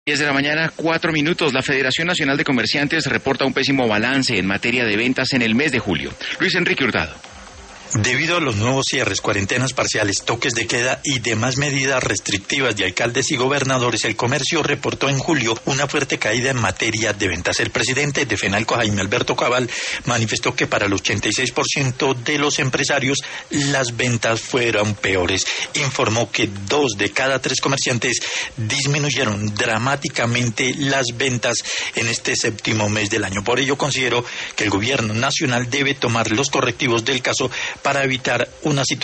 10 de la mañana, 4 minutos. La Federación Nacional de Comerciantes reporta un pésimo balance en materia de ventas en el mes de julio. Luis Enrique Hurtado. Debido a los nuevos cierres, cuarentenas parciales, toques de queda y demás medidas restrictivas de alcaldes y gobernadores, el comercio reportó en julio una fuerte caída en materia de ventas. El presidente de FENALCO, Jaime Alberto Cabal, manifestó que para el 86% de los empresarios las ventas fueron peores. Informó que 2 de cada 3 comerciantes disminuyeron dramáticamente las ventas en este séptimo mes del año. Por ello, considero que el gobierno nacional debe tomar los correctivos del caso para evitar una situación